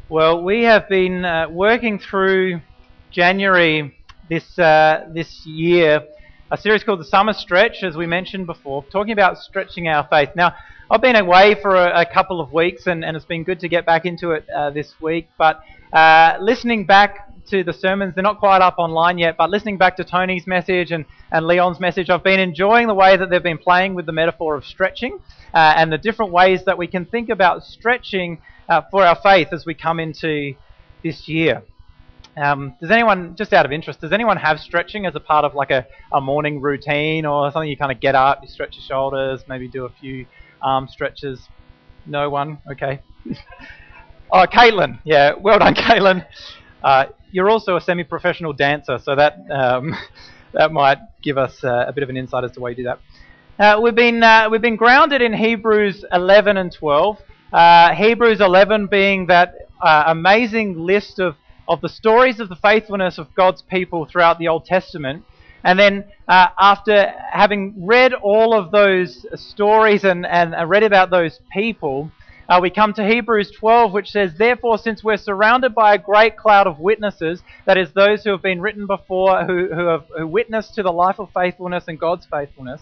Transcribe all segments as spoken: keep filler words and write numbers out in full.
Well, we have been uh, working through January this uh, this year, a series called the Summer Stretch, as we mentioned before, talking about stretching our faith. Now, I've been away for a, a couple of weeks, and, and it's been good to get back into it uh, this week. But uh, listening back to the sermons, they're not quite up online yet, but listening back to Tony's message and, and Leon's message, I've been enjoying the way that they've been playing with the metaphor of stretching uh, and the different ways that we can think about stretching Uh, for our faith as we come into this year. Um, does anyone, just out of interest, does anyone have stretching as a part of like a, a morning routine or something? You kind of get up, you stretch your shoulders, maybe do a few arm stretches? No one? Okay. Oh, Caitlin. Yeah, well done, Caitlin. Uh, you're also a semi-professional dancer, so that um, that might give us uh, a bit of an insight as to why you do that. Uh, we've been uh, we've been grounded in Hebrews eleven and twelve. Uh, Hebrews eleven being that uh, amazing list of, of the stories of the faithfulness of God's people throughout the Old Testament. And then uh, after having read all of those stories and, and read about those people, uh, we come to Hebrews twelve, which says, "Therefore, since we're surrounded by a great cloud of witnesses," that is those who have been written before, who, who have who witnessed to the life of faithfulness and God's faithfulness,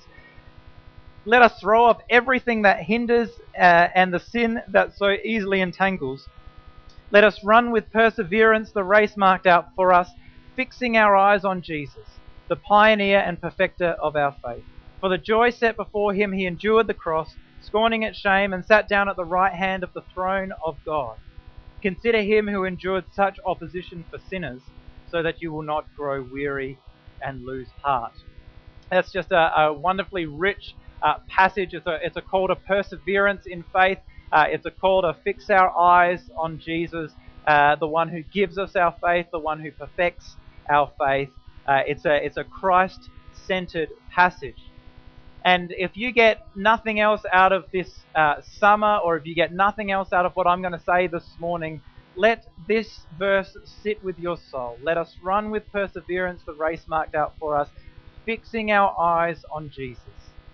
"let us throw off everything that hinders uh, and the sin that so easily entangles. Let us run with perseverance the race marked out for us, fixing our eyes on Jesus, the pioneer and perfecter of our faith. For the joy set before him, he endured the cross, scorning its shame, and sat down at the right hand of the throne of God. Consider him who endured such opposition for sinners, so that you will not grow weary and lose heart." That's just a, a wonderfully rich Uh, passage. It's a, it's a call to perseverance in faith. Uh, it's a call to fix our eyes on Jesus, uh, the one who gives us our faith, the one who perfects our faith. Uh, it's a it's a Christ-centered passage. And if you get nothing else out of this uh, summer, or if you get nothing else out of what I'm going to say this morning, let this verse sit with your soul. Let us run with perseverance the race marked out for us, fixing our eyes on Jesus.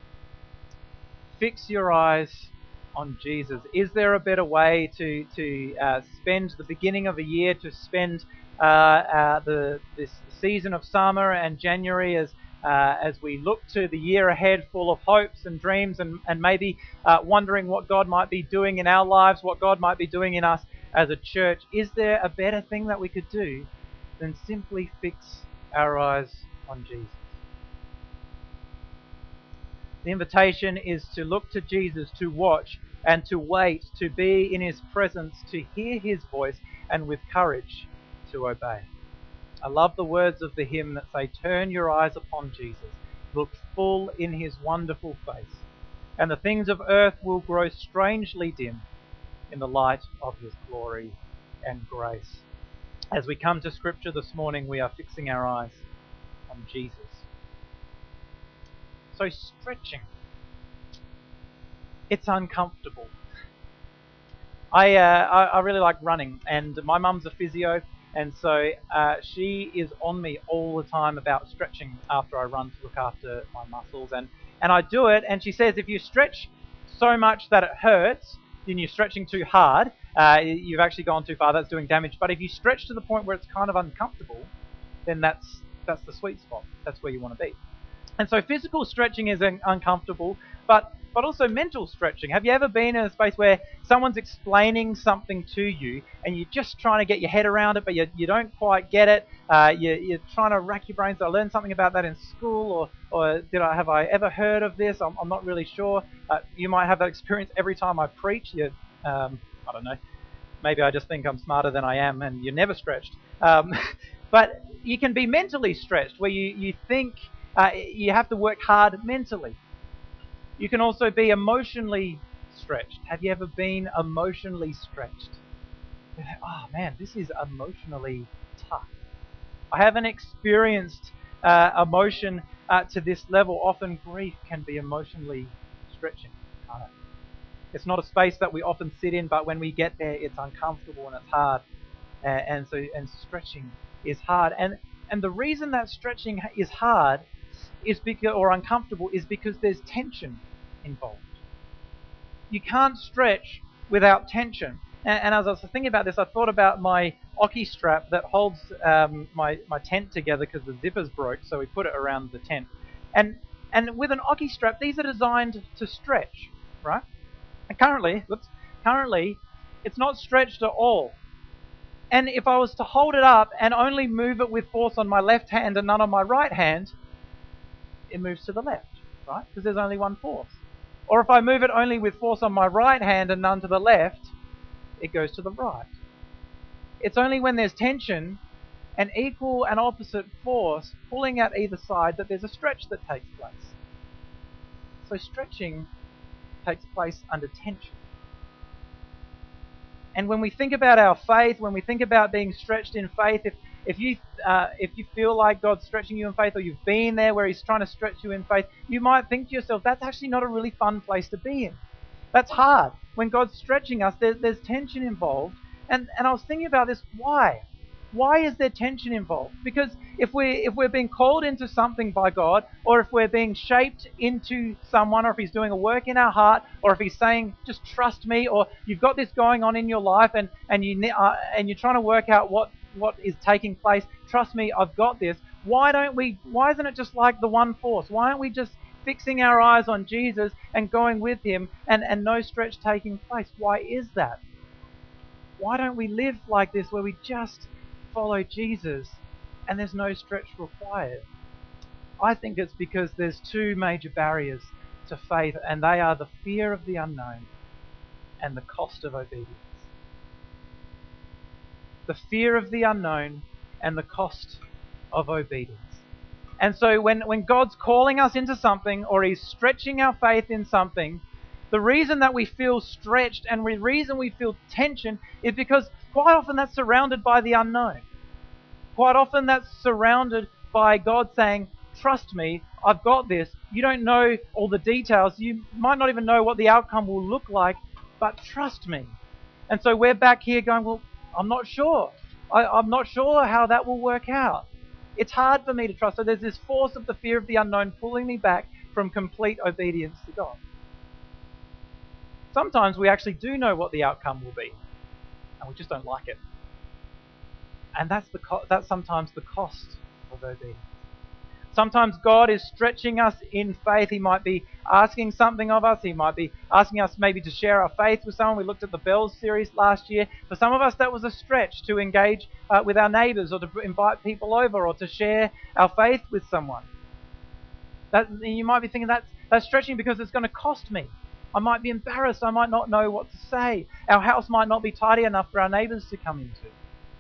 Fix your eyes on Jesus. Is there a better way to to uh, spend the beginning of a year, to spend uh, uh, the this season of summer and January as uh, as we look to the year ahead, full of hopes and dreams, and and maybe uh, wondering what God might be doing in our lives, what God might be doing in us as a church? Is there a better thing that we could do than simply fix our eyes on Jesus? The invitation is to look to Jesus, to watch and to wait, to be in his presence, to hear his voice, and with courage to obey. I love the words of the hymn that say, "Turn your eyes upon Jesus, look full in his wonderful face, and the things of earth will grow strangely dim in the light of his glory and grace." As we come to Scripture this morning, we are fixing our eyes on Jesus. So stretching, it's uncomfortable. I, uh, I I really like running, and my mum's a physio, and so uh, she is on me all the time about stretching after I run to look after my muscles, and, and I do it, and she says if you stretch so much that it hurts, then you're stretching too hard, uh, you've actually gone too far, that's doing damage. But if you stretch to the point where it's kind of uncomfortable, then that's that's the sweet spot, that's where you want to be. And so physical stretching is un- uncomfortable, but but also mental stretching. Have you ever been in a space where someone's explaining something to you and you're just trying to get your head around it, but you, you don't quite get it? Uh, you, you're trying to rack your brains. Did I learn something about that in school, or, or did I have I ever heard of this? I'm, I'm not really sure. Uh, you might have that experience every time I preach. You, um, I don't know. Maybe I just think I'm smarter than I am, and you're never stretched. Um, but you can be mentally stretched, where you, you think. Uh, you have to work hard mentally. You can also be emotionally stretched. Have you ever been emotionally stretched? Oh man, this is emotionally tough. I haven't experienced uh, emotion uh, to this level. Often grief can be emotionally stretching, can't it? It's not a space that we often sit in, but when we get there, it's uncomfortable and it's hard. Uh, and so, and stretching is hard. And and the reason that stretching is hard is because, or uncomfortable, is because there's tension involved. You can't stretch without tension. And, and as I was thinking about this, I thought about my Oki strap that holds um, my, my tent together because the zippers broke, so we put it around the tent. And and with an Oki strap, these are designed to stretch, right? And currently, whoops, currently, it's not stretched at all. And if I was to hold it up and only move it with force on my left hand and none on my right hand, it moves to the left, right? Because there's only one force. Or if I move it only with force on my right hand and none to the left, it goes to the right. It's only when there's tension, an equal and opposite force pulling at either side, that there's a stretch that takes place. So stretching takes place under tension. And when we think about our faith, when we think about being stretched in faith, if if you uh, if you feel like God's stretching you in faith, or you've been there where He's trying to stretch you in faith, you might think to yourself, that's actually not a really fun place to be in. That's hard. When God's stretching us, there, there's tension involved. And and I was thinking about this. Why? Why is there tension involved? Because if we if we're being called into something by God, or if we're being shaped into someone, or if He's doing a work in our heart, or if He's saying, just trust me, or you've got this going on in your life and and you uh, and you're trying to work out what what is taking place, trust me, I've got this. Why don't we? Why isn't it just like the one force? Why aren't we just fixing our eyes on Jesus and going with Him, and and no stretch taking place? Why is that? Why don't we live like this, where we just follow Jesus and there's no stretch required? I think it's because there's two major barriers to faith, and they are the fear of the unknown and the cost of obedience. The fear of the unknown and the cost of obedience. And so when, when God's calling us into something, or He's stretching our faith in something, the reason that we feel stretched and the reason we feel tension is because quite often that's surrounded by the unknown. Quite often that's surrounded by God saying, trust me, I've got this. You don't know all the details. You might not even know what the outcome will look like, but trust me. And so we're back here going, well, I'm not sure. I, I'm not sure how that will work out. It's hard for me to trust. So there's this force of the fear of the unknown pulling me back from complete obedience to God. Sometimes we actually do know what the outcome will be, and we just don't like it. And that's the co- that's sometimes the cost of obedience. Sometimes God is stretching us in faith. He might be asking something of us. He might be asking us maybe to share our faith with someone. We looked at the Bells series last year. For some of us, that was a stretch to engage uh, with our neighbours, or to invite people over, or to share our faith with someone. That, you might be thinking, that's, that's stretching because it's going to cost me. I might be embarrassed. I might not know what to say. Our house might not be tidy enough for our neighbours to come into.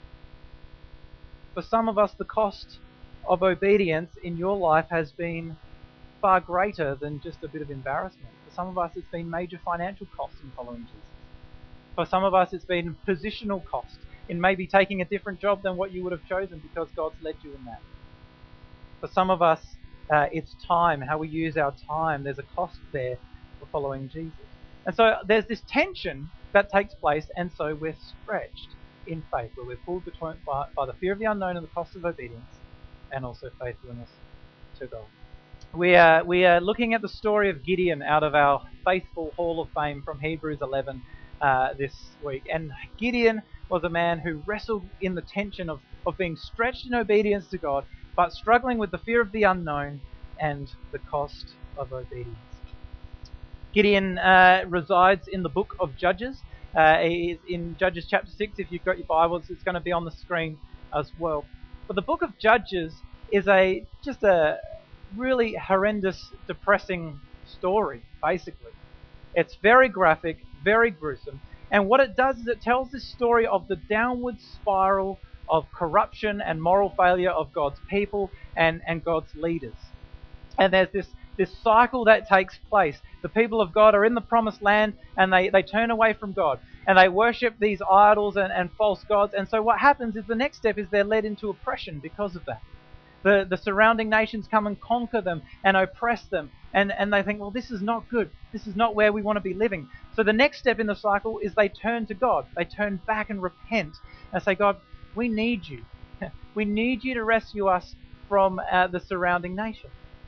For some of us, the cost of obedience in your life has been far greater than just a bit of embarrassment. For some of us, it's been major financial costs in following Jesus. For some of us, it's been positional cost in maybe taking a different job than what you would have chosen because God's led you in that. For some of us, uh, it's time, how we use our time. There's a cost there for following Jesus. And so there's this tension that takes place, and so we're stretched in faith, where we're pulled between by, by the fear of the unknown and the cost of obedience, and also faithfulness to God. We are, we are looking at the story of Gideon out of our faithful Hall of Fame from Hebrews eleven uh, this week. And Gideon was a man who wrestled in the tension of, of being stretched in obedience to God, but struggling with the fear of the unknown and the cost of obedience. Gideon uh, resides in the book of Judges. Uh, he is in Judges chapter six. If you've got your Bibles, it's going to be on the screen as well. But the book of Judges is a just a really horrendous, depressing story, basically. It's very graphic, very gruesome. And what it does is it tells this story of the downward spiral of corruption and moral failure of God's people and, and God's leaders. And there's this This cycle that takes place. The people of God are in the promised land, and they, they turn away from God. And they worship these idols and, and false gods. And so what happens is the next step is they're led into oppression because of that. The, the surrounding nations come and conquer them and oppress them. And, and they think, well, this is not good. This is not where we want to be living. So the next step in the cycle is they turn to God. They turn back and repent and say, God, we need you. We need you to rescue us from uh, the surrounding nations.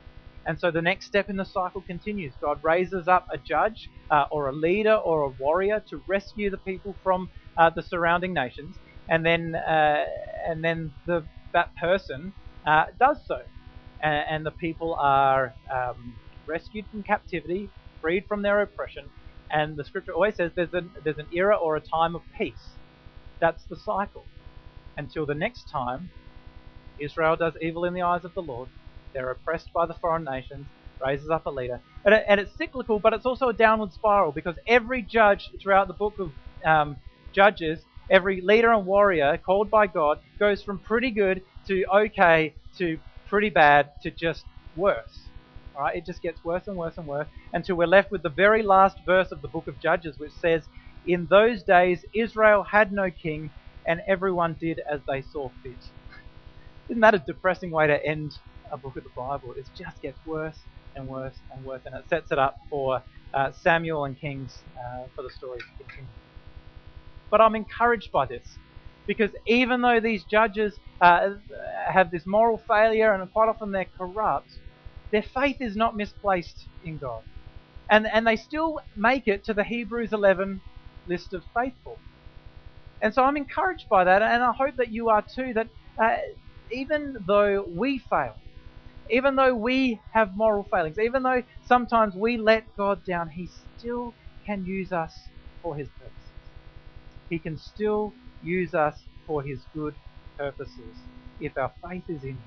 And so the next step in the cycle continues. God raises up a judge uh, or a leader or a warrior to rescue the people from uh, the surrounding nations, and then uh, and then the that person uh, does so, and, and the people are um, rescued from captivity, freed from their oppression. And the scripture always says there's an there's an era or a time of peace. That's the cycle. Until the next time Israel does evil in the eyes of the Lord, they're oppressed by the foreign nations, raises up a leader. And, it, and it's cyclical, but it's also a downward spiral, because every judge throughout the book of um, Judges, every leader and warrior called by God, goes from pretty good to okay to pretty bad to just worse. All right? It just gets worse and worse and worse until we're left with the very last verse of the book of Judges, which says, "In those days Israel had no king, and everyone did as they saw fit." Isn't that a depressing way to end a book of the Bible? It just gets worse and worse and worse, and it sets it up for uh, Samuel and Kings uh, for the story to continue. But I'm encouraged by this, because even though these judges uh, have this moral failure and quite often they're corrupt, their faith is not misplaced in God. And, and they still make it to the Hebrews eleven list of faithful. And so I'm encouraged by that, and I hope that you are too, that uh, even though we fail, even though we have moral failings, even though sometimes we let God down, He still can use us for His purposes. He can still use us for His good purposes if our faith is in Him.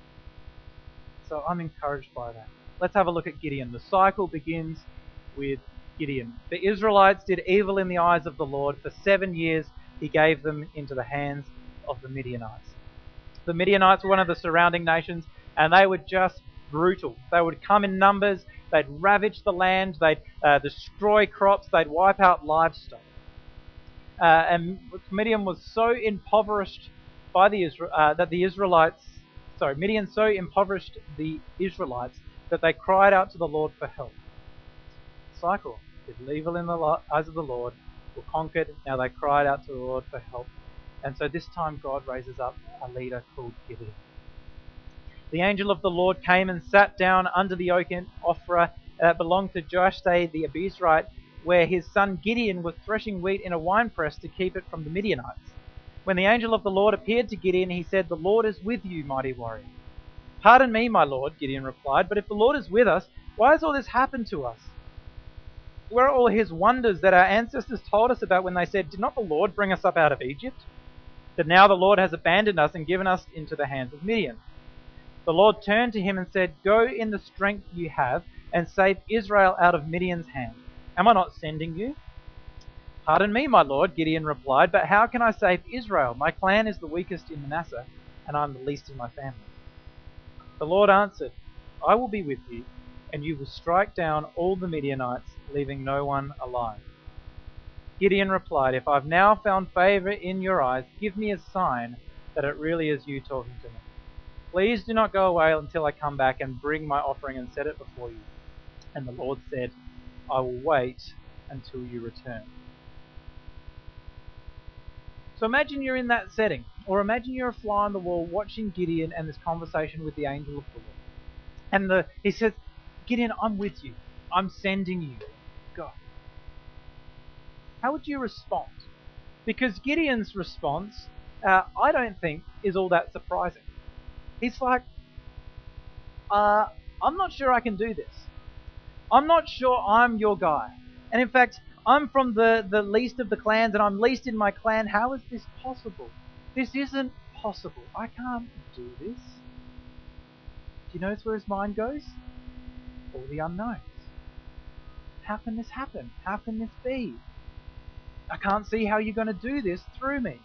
So I'm encouraged by that. Let's have a look at Gideon. The cycle begins with Gideon. The Israelites did evil in the eyes of the Lord. For seven years He gave them into the hands of the Midianites. The Midianites were one of the surrounding nations, and they were just brutal. They would come in numbers, they'd ravage the land, they'd uh, destroy crops, they'd wipe out livestock. Uh, and Midian was so impoverished by the Isra- uh, that the Israelites, sorry, Midian so impoverished the Israelites that they cried out to the Lord for help. Cycle. Did evil in the eyes of the Lord, were conquered, now they cried out to the Lord for help. And so this time God raises up a leader called Gideon. The angel of the Lord came and sat down under the oak in Ophrah that belonged to Joashtai the Abiezrite, where his son Gideon was threshing wheat in a winepress to keep it from the Midianites. When the angel of the Lord appeared to Gideon, he said, "The Lord is with you, mighty warrior." "Pardon me, my lord," Gideon replied, "but if the Lord is with us, why has all this happened to us? Where are all His wonders that our ancestors told us about when they said, 'Did not the Lord bring us up out of Egypt?' But now the Lord has abandoned us and given us into the hands of Midian." The Lord turned to him and said, "Go in the strength you have and save Israel out of Midian's hand. Am I not sending you?" "Pardon me, my lord," Gideon replied, "but how can I save Israel? My clan is the weakest in Manasseh, and I am the least in my family." The Lord answered, "I will be with you, and you will strike down all the Midianites, leaving no one alive." Gideon replied, "If I've now found favor in your eyes, give me a sign that it really is you talking to me. Please do not go away until I come back and bring my offering and set it before you." And the Lord said, "I will wait until you return." So imagine you're in that setting, or imagine you're a fly on the wall watching Gideon and this conversation with the angel of the Lord. And the, he says, "Gideon, I'm with you. I'm sending you. Go." How would you respond? Because Gideon's response, uh, I don't think, is all that surprising. He's like, uh, I'm not sure I can do this. I'm not sure I'm your guy. And in fact, I'm from the, the least of the clans, and I'm least in my clan. How is this possible? This isn't possible. I can't do this. Do you notice where his mind goes? All the unknowns. How can this happen? How can this be? I can't see how you're going to do this through me.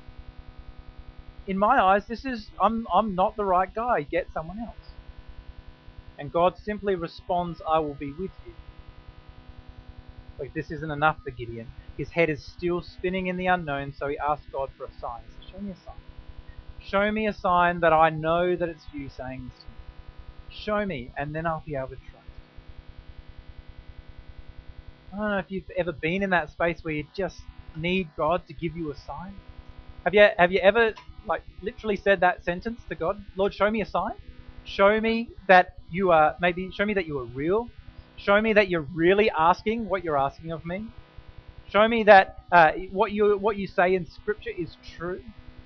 In my eyes, this is I'm I'm not the right guy. Get someone else. And God simply responds, "I will be with you." Like this isn't enough for Gideon. His head is still spinning in the unknown, so he asks God for a sign. He says, "Show me a sign. Show me a sign that I know that it's you saying this to me. Show me, and then I'll be able to trust." I don't know if you've ever been in that space where you just need God to give you a sign. Have you have you ever like literally said that sentence to God? "Lord, show me a sign"? Show me that you are, maybe show me that you are real. Show me that you're really asking what you're asking of me. Show me that uh, what you what you say in Scripture is true.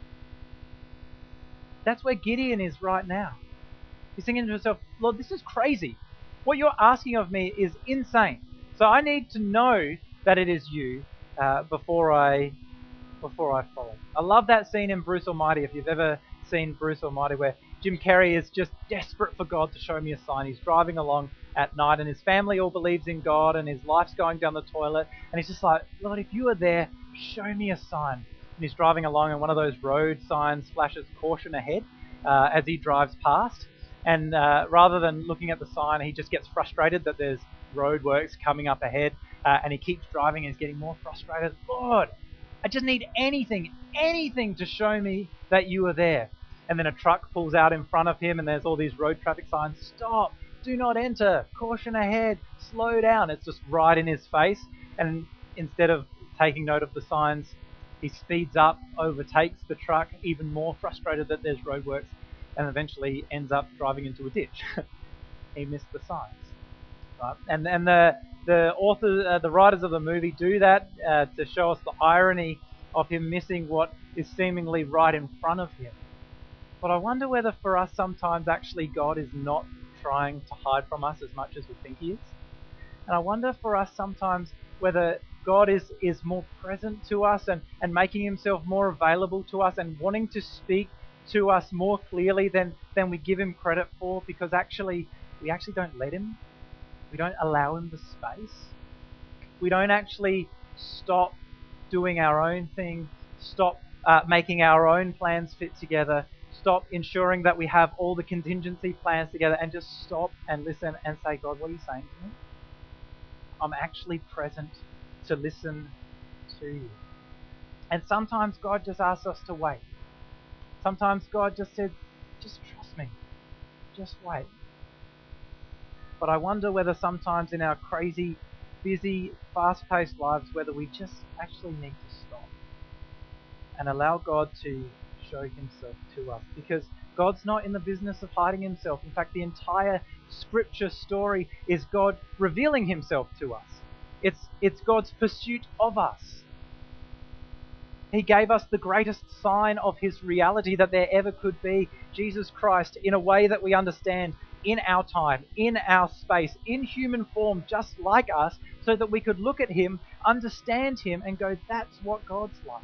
That's where Gideon is right now. He's thinking to himself, Lord, this is crazy. What you're asking of me is insane. So I need to know that it is you uh, before I before I follow. I love that scene in Bruce Almighty, if you've ever seen Bruce Almighty, where Jim Carrey is just desperate for God to show me a sign. He's driving along at night and his family all believes in God and his life's going down the toilet. And he's just like, Lord, if you are there, show me a sign. And he's driving along and one of those road signs flashes caution ahead uh, as he drives past. And uh, rather than looking at the sign, he just gets frustrated that there's roadworks coming up ahead. Uh, and he keeps driving and he's getting more frustrated. Lord, I just need anything, anything to show me that you are there. And then a truck pulls out in front of him and there's all these road traffic signs. Stop, do not enter, caution ahead, slow down. It's just right in his face. And instead of taking note of the signs, he speeds up, overtakes the truck, even more frustrated that there's roadworks, and eventually ends up driving into a ditch. He missed the signs. Right? And and the the author, uh, the writers of the movie do that uh, to show us the irony of him missing what is seemingly right in front of him. But I wonder whether for us sometimes actually God is not trying to hide from us as much as we think he is. And I wonder for us sometimes whether God is, is more present to us and, and making himself more available to us and wanting to speak to us more clearly than, than we give him credit for, because actually we actually don't let him. We don't allow him the space. We don't actually stop doing our own thing, stop uh, making our own plans fit together, stop ensuring that we have all the contingency plans together, and just stop and listen and say, God, what are you saying to me? I'm actually present to listen to you. And sometimes God just asks us to wait. Sometimes God just said, just trust me. Just wait. But I wonder whether sometimes in our crazy, busy, fast-paced lives, whether we just actually need to stop and allow God to show himself to us. Because God's not in the business of hiding himself. In fact, the entire Scripture story is God revealing himself to us. It's, it's God's pursuit of us. He gave us the greatest sign of his reality that there ever could be, Jesus Christ, in a way that we understand, in our time, in our space, in human form, just like us, so that we could look at him, understand him, and go, that's what God's like.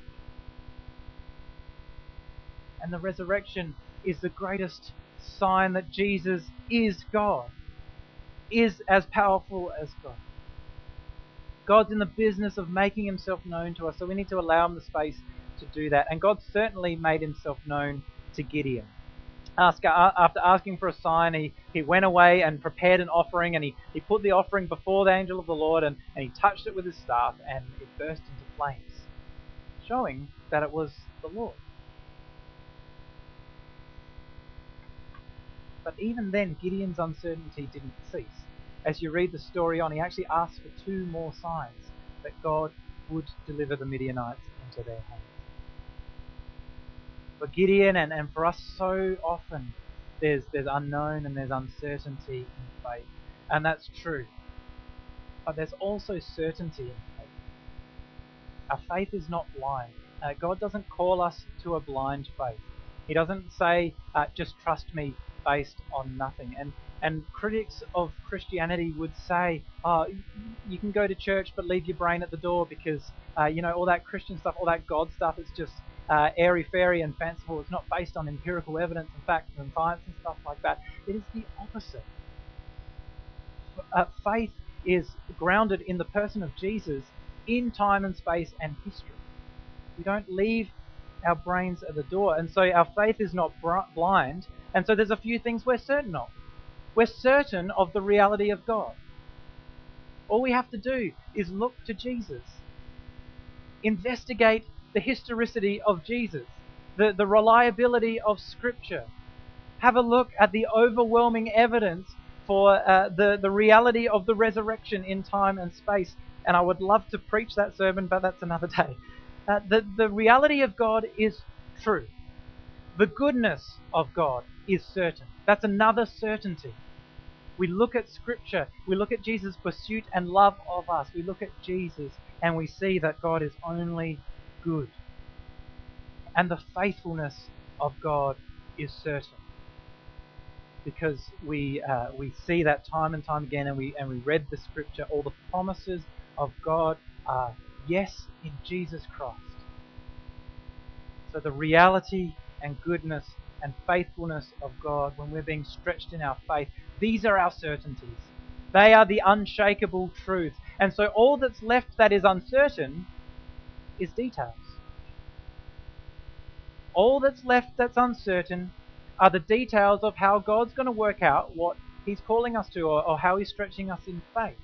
And the resurrection is the greatest sign that Jesus is God, is as powerful as God. God's in the business of making himself known to us, so we need to allow him the space to do that. And God certainly made himself known to Gideon. Ask, after asking for a sign, he, he went away and prepared an offering, and he, he put the offering before the angel of the Lord, and, and he touched it with his staff, and it burst into flames, showing that it was the Lord. But even then, Gideon's uncertainty didn't cease. As you read the story on, he actually asked for two more signs that God would deliver the Midianites into their hands. For Gideon and, and for us so often, there's, there's unknown and there's uncertainty in faith. And that's true. But there's also certainty in faith. Our faith is not blind. Uh, God doesn't call us to a blind faith. He doesn't say, uh, just trust me based on nothing. And and critics of Christianity would say, oh, you can go to church but leave your brain at the door because, uh, you know, all that Christian stuff, all that God stuff is just uh, airy-fairy and fanciful. It's not based on empirical evidence and facts and science and stuff like that. It is the opposite. Uh, faith is grounded in the person of Jesus in time and space and history. We don't leave our brains at the door. And so our faith is not blind. And so there's a few things we're certain of. We're certain of the reality of God. All we have to do is look to Jesus. Investigate the historicity of Jesus, the, the reliability of Scripture. Have a look at the overwhelming evidence for uh, the, the reality of the resurrection in time and space. And I would love to preach that sermon, but that's another day. Uh, the, the reality of God is true. The goodness of God is certain. That's another certainty. We look at Scripture, we look at Jesus' pursuit and love of us, we look at Jesus and we see that God is only good. And the faithfulness of God is certain. Because we uh, we see that time and time again, and we and we read the Scripture, all the promises of God are yes in Jesus Christ. So the reality and goodness and faithfulness of God, when we're being stretched in our faith, these are our certainties. They are the unshakable truths. And so all that's left that is uncertain is details. All that's left that's uncertain are the details of how God's going to work out what He's calling us to, or, or how He's stretching us in faith.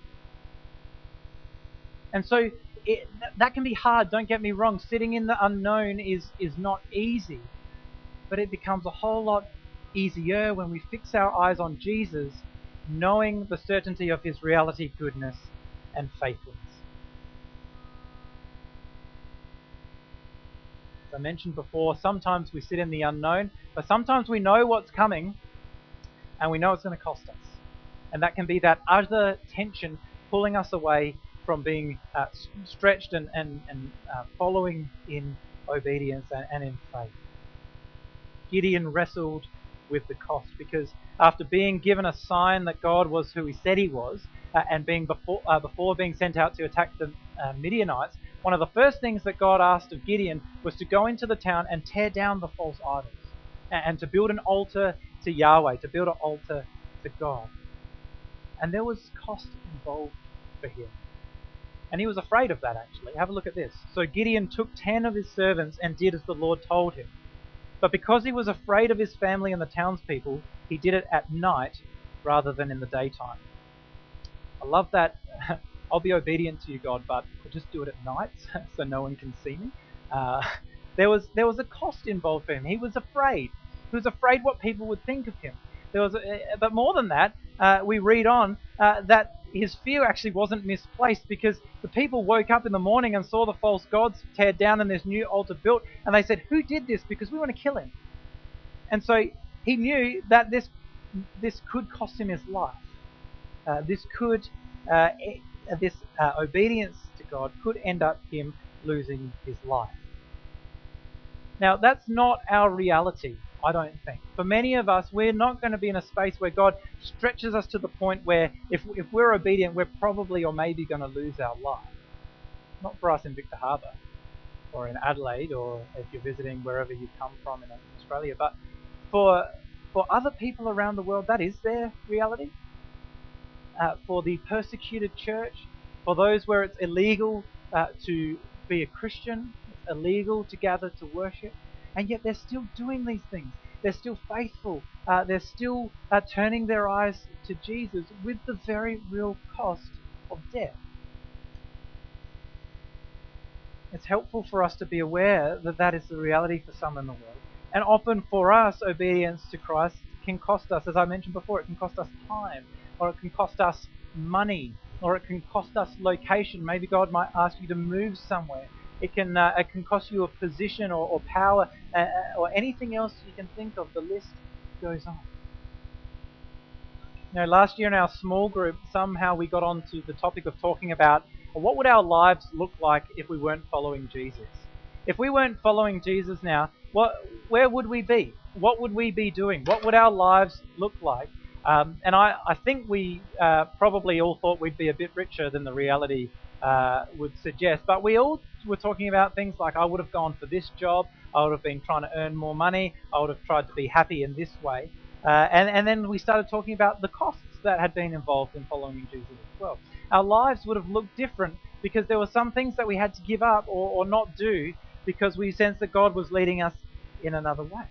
And so it, that can be hard, don't get me wrong. Sitting in the unknown is, is not easy. But it becomes a whole lot easier when we fix our eyes on Jesus, knowing the certainty of His reality, goodness, and faithfulness. As I mentioned before, sometimes we sit in the unknown, but sometimes we know what's coming, and we know it's going to cost us. And that can be that utter tension pulling us away from being uh, stretched and, and, and uh, following in obedience and, and in faith. Gideon wrestled with the cost, because after being given a sign that God was who He said He was, uh, and being before uh, before being sent out to attack the uh, Midianites, one of the first things that God asked of Gideon was to go into the town and tear down the false idols, and, and to build an altar to Yahweh, to build an altar to God. And there was cost involved for him. And he was afraid of that, actually. Have a look at this. So Gideon took ten of his servants and did as the Lord told him. But because he was afraid of his family and the townspeople, he did it at night rather than in the daytime. I love that. I'll be obedient to you, God, but I'll just do it at night so no one can see me. Uh, there was there was a cost involved for him. He was afraid. He was afraid what people would think of him. There was, a, but more than that, uh, we read on uh, that his fear actually wasn't misplaced, because the people woke up in the morning and saw the false gods teared down and this new altar built, and they said, "Who did this? Because we want to kill him." And so he knew that this this could cost him his life. Uh, this could uh, this uh, obedience to God could end up him losing his life. Now, that's not our reality, I don't think. For many of us, we're not going to be in a space where God stretches us to the point where if, if we're obedient, we're probably or maybe going to lose our life. Not for us in Victor Harbor or in Adelaide, or if you're visiting wherever you come from in Australia, but for for other people around the world, that is their reality. Uh, for the persecuted church, for those where it's illegal uh, to be a Christian, it's illegal to gather to worship, and yet they're still doing these things. They're still faithful. Uh, they're still uh, turning their eyes to Jesus with the very real cost of death. It's helpful for us to be aware that that is the reality for some in the world. And often for us, obedience to Christ can cost us, as I mentioned before, it can cost us time, or it can cost us money, or it can cost us location. Maybe God might ask you to move somewhere. It can uh, it can cost you a position or, or power uh, or anything else you can think of. The list goes on. You know, last year in our small group, somehow we got onto the topic of talking about what would our lives look like if we weren't following Jesus. If we weren't following Jesus now, what, where would we be? What would we be doing? What would our lives look like? Um, and I, I think we uh, probably all thought we'd be a bit richer than the reality uh, would suggest. But we all were talking about things like, I would have gone for this job, I would have been trying to earn more money, I would have tried to be happy in this way. Uh, and, and then we started talking about the costs that had been involved in following Jesus as well. Our lives would have looked different because there were some things that we had to give up or, or not do because we sensed that God was leading us in another way.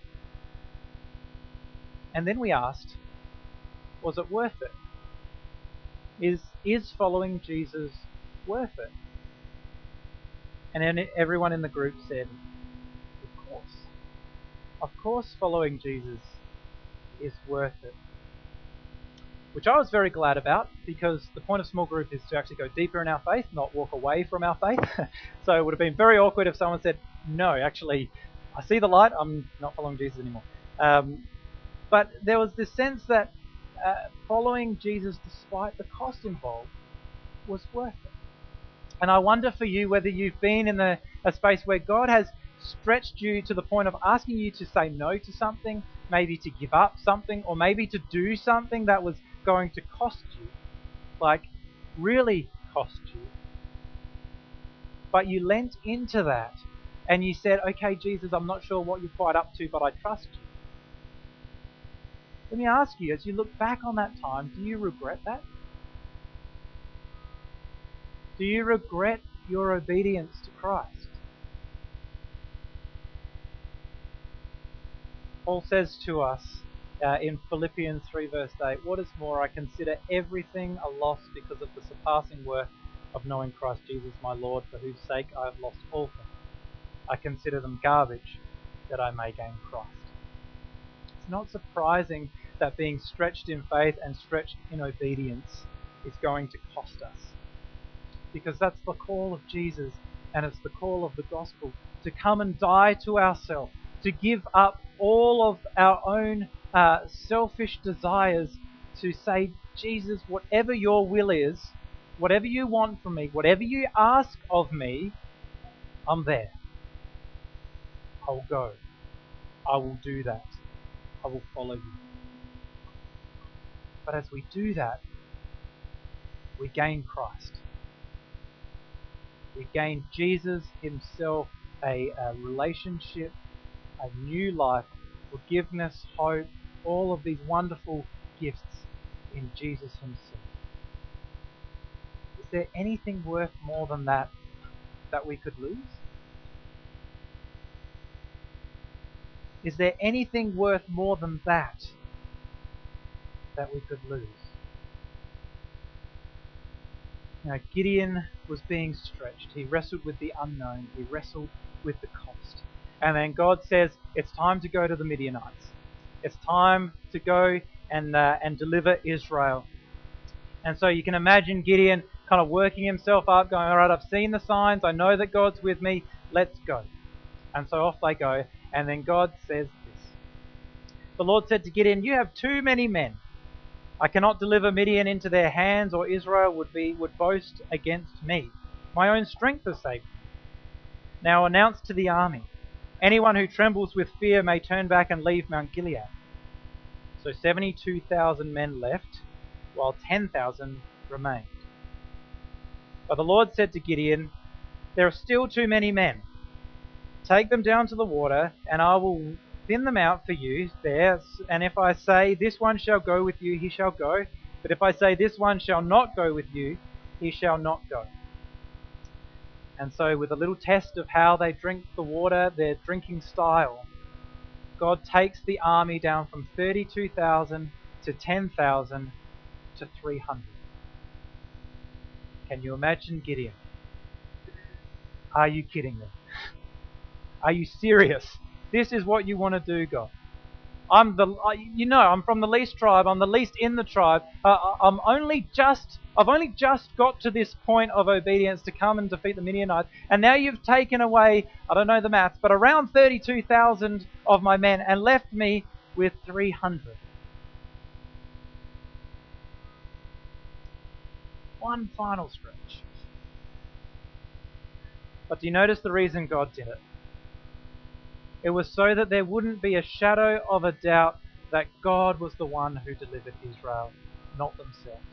And then we asked, was it worth it? Is is following Jesus worth it? And then everyone in the group said, of course. Of course following Jesus is worth it. Which I was very glad about, because the point of small group is to actually go deeper in our faith, not walk away from our faith. So it would have been very awkward if someone said, no, actually, I see the light, I'm not following Jesus anymore. Um, But there was this sense that uh, following Jesus, despite the cost involved, was worth it. And I wonder for you whether you've been in a, a space where God has stretched you to the point of asking you to say no to something, maybe to give up something, or maybe to do something that was going to cost you, like really cost you. But you leant into that and you said, okay, Jesus, I'm not sure what you're quite up to, but I trust you. Let me ask you, as you look back on that time, do you regret that? Do you regret your obedience to Christ? Paul says to us uh, in Philippians three verse eight, what is more, I consider everything a loss because of the surpassing worth of knowing Christ Jesus my Lord, for whose sake I have lost all things. I consider them garbage, that I may gain Christ. It's not surprising that being stretched in faith and stretched in obedience is going to cost us. Because that's the call of Jesus, and it's the call of the gospel, to come and die to ourselves, to give up all of our own uh, selfish desires, to say, Jesus, whatever your will is, whatever you want from me, whatever you ask of me, I'm there. I'll go. I will do that. I will follow you. But as we do that, we gain Christ. We gain Jesus himself, a, a relationship, a new life, forgiveness, hope, all of these wonderful gifts in Jesus himself. Is there anything worth more than that that we could lose? Is there anything worth more than that that we could lose? Now, Gideon was being stretched. He wrestled with the unknown. He wrestled with the cost. And then God says, it's time to go to the Midianites. It's time to go and uh, and deliver Israel. And so you can imagine Gideon kind of working himself up, going, all right, I've seen the signs. I know that God's with me. Let's go. And so off they go. And then God says this. The Lord said to Gideon, you have too many men. I cannot deliver Midian into their hands, or Israel would be would boast against me. My own strength has saved me. Now announce to the army, anyone who trembles with fear may turn back and leave Mount Gilead. So seventy-two thousand men left, while ten thousand remained. But the Lord said to Gideon, there are still too many men. Take them down to the water, and I will thin them out for you there. And if I say, this one shall go with you, he shall go. But if I say, this one shall not go with you, he shall not go. And so with a little test of how they drink the water, their drinking style, God takes the army down from thirty-two thousand to ten thousand to three hundred. Can you imagine Gideon? Are you kidding me? Are you serious? This is what you want to do, God. I'm the, you know, I'm from the least tribe. I'm the least in the tribe. Uh, I'm only just, I've only just got to this point of obedience to come and defeat the Midianites. And now you've taken away, I don't know the maths, but around thirty-two thousand of my men and left me with three hundred. One final stretch. But do you notice the reason God did it? It was so that there wouldn't be a shadow of a doubt that God was the one who delivered Israel, not themselves.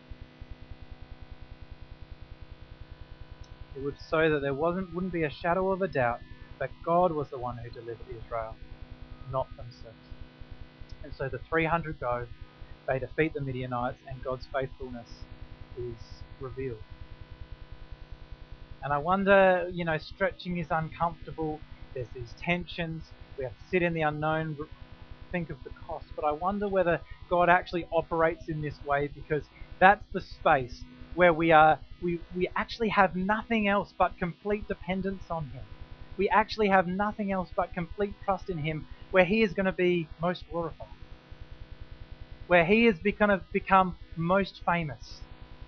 It was so that there wasn't wouldn't be a shadow of a doubt that God was the one who delivered Israel, not themselves. And so the three hundred go, they defeat the Midianites, and God's faithfulness is revealed. And I wonder, you know, stretching is uncomfortable. There's these tensions. We have to sit in the unknown, think of the cost. But I wonder whether God actually operates in this way, because that's the space where we are. We, we actually have nothing else but complete dependence on Him. We actually have nothing else but complete trust in Him, where He is going to be most glorified, where He is going to become most famous.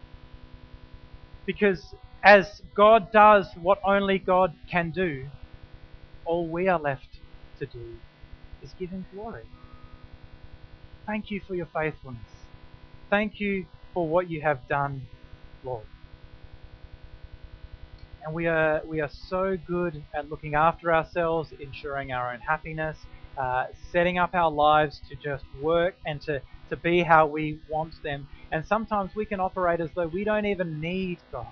Because as God does what only God can do, all we are left to do is give Him glory. thank you for your faithfulness. Thank you for what you have done, Lord. And we are we are so good at looking after ourselves, ensuring our own happiness, uh, setting up our lives to just work and to, to be how we want them. And sometimes we can operate as though we don't even need God.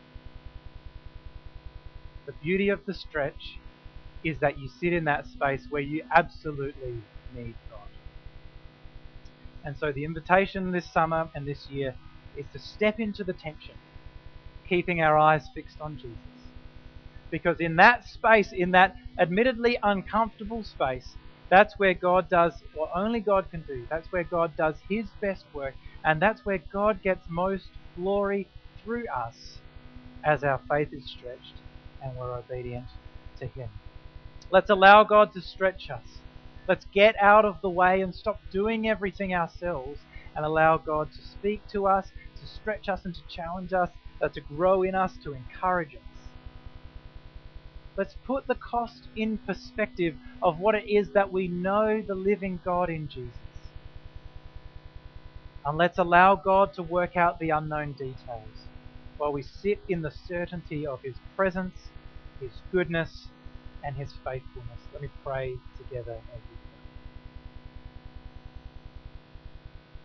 The beauty of the stretch is that you sit in that space where you absolutely need God. And so the invitation this summer and this year is to step into the tension, keeping our eyes fixed on Jesus. Because in that space, in that admittedly uncomfortable space, that's where God does what only God can do. That's where God does his best work. And that's where God gets most glory through us as our faith is stretched and we're obedient to him. Let's allow God to stretch us. Let's get out of the way and stop doing everything ourselves and allow God to speak to us, to stretch us and to challenge us, uh, to grow in us, to encourage us. Let's put the cost in perspective of what it is that we know the living God in Jesus. And let's allow God to work out the unknown details while we sit in the certainty of his presence, his goodness, and his faithfulness. Let me pray together as we